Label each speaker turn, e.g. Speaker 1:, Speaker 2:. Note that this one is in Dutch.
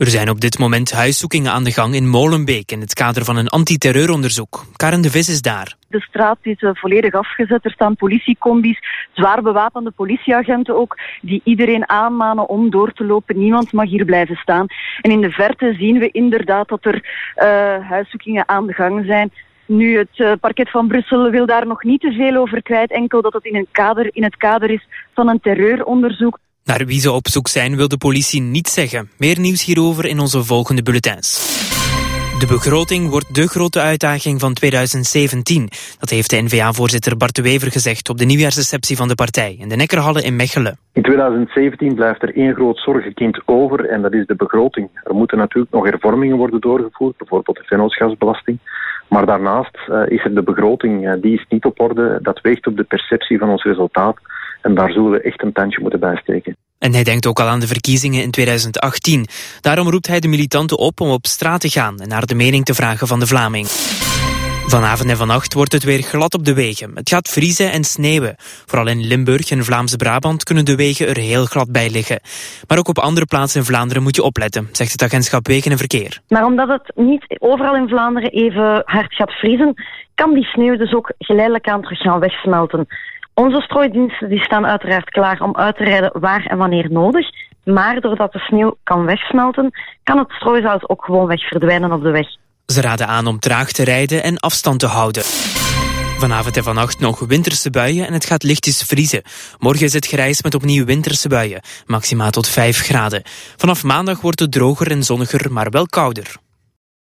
Speaker 1: Er zijn op dit moment huiszoekingen aan de gang in Molenbeek in het kader van een antiterreuronderzoek. Karen de Vis is daar.
Speaker 2: De straat is volledig afgezet. Er staan politiecombi's, zwaar bewapende politieagenten ook, die iedereen aanmanen om door te lopen. Niemand mag hier blijven staan. En in de verte zien we inderdaad dat er huiszoekingen aan de gang zijn. Nu, het parket van Brussel wil daar nog niet te veel over kwijt. Enkel dat het in het kader is van een terreuronderzoek.
Speaker 1: Naar wie ze op zoek zijn wil de politie niet zeggen. Meer nieuws hierover in onze volgende bulletins. De begroting wordt de grote uitdaging van 2017. Dat heeft de N-VA-voorzitter Bart de Wever gezegd op de nieuwjaarsreceptie van de partij in de Neckarhallen in Mechelen.
Speaker 3: In 2017 blijft er één groot zorgenkind over en dat is de begroting. Er moeten natuurlijk nog hervormingen worden doorgevoerd, bijvoorbeeld de vennootschapsbelasting. Maar daarnaast is er de begroting, die is niet op orde. Dat weegt op de perceptie van ons resultaat. En daar zullen we echt een tandje moeten bijsteken.
Speaker 1: En hij denkt ook al aan de verkiezingen in 2018. Daarom roept hij de militanten op om op straat te gaan en naar de mening te vragen van de Vlaming. Vanavond en vannacht wordt het weer glad op de wegen. Het gaat vriezen en sneeuwen. Vooral in Limburg en Vlaamse Brabant kunnen de wegen er heel glad bij liggen. Maar ook op andere plaatsen in Vlaanderen moet je opletten, zegt het agentschap Wegen en Verkeer.
Speaker 2: Maar omdat het niet overal in Vlaanderen even hard gaat vriezen, kan die sneeuw dus ook geleidelijk aan terug gaan wegsmelten. Onze strooidiensten die staan uiteraard klaar om uit te rijden waar en wanneer nodig. Maar doordat de sneeuw kan wegsmelten, kan het strooisout ook gewoon weg verdwijnen op de weg.
Speaker 1: Ze raden aan om traag te rijden en afstand te houden. Vanavond en vannacht nog winterse buien en het gaat lichtjes vriezen. Morgen is het grijs met opnieuw winterse buien, maximaal tot 5 graden. Vanaf maandag wordt het droger en zonniger, maar wel kouder.